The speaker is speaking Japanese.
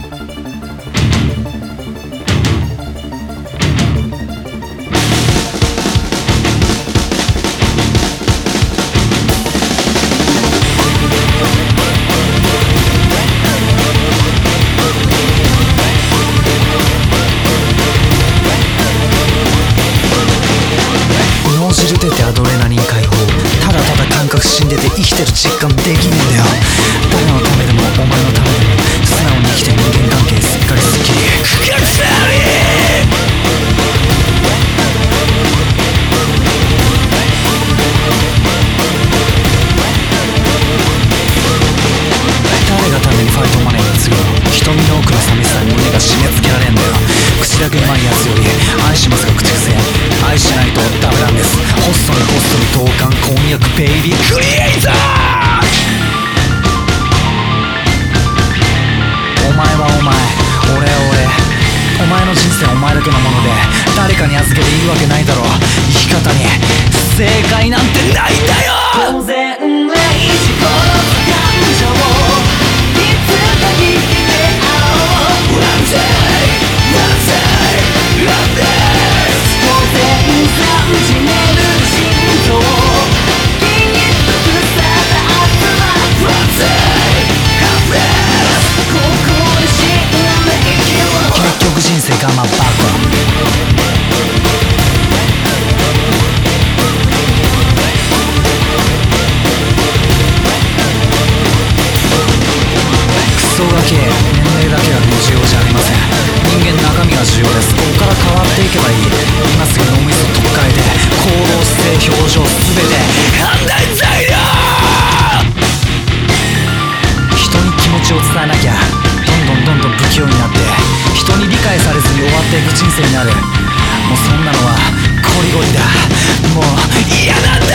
汁出てアドレナリン解放、ただただ感覚死んでて生きてる実感できねえんだよ。誰のためでもお前のためでも素直に生きて人間関係すっかりスッキリ誰がためにファイトマネーが強いの。瞳の奥の寂しさに胸が締め付けられんだよ。口だけうまいやつより愛しますが口癖、愛しないとダメなんです。ホストにホストに同感婚約ベイビークリエイター。お前はお前、俺は俺、お前の人生はお前だけのもので誰かに預けていいわけないだろう。生き方に正解なんてないんだよ。 当然ないしこの感情をいつか聞いて会おう。 One day, one day, one day 当然感じねる心臓きっと腐った悪魔 One day, one day ここで死んで生きろ。 結局人生我慢ばっか。クソガキ、年齢だけは重要じゃありません。人間中身が重要です。ここから変わっていけばいい。今すぐ脳みそ取っ替えて行動姿勢表情全て判断材料。人に気持ちを伝えなきゃどんどん不器用になって人に理解されずに終わっていく人生になる。もうそんなのはゴリゴリだ。もう嫌なんだ。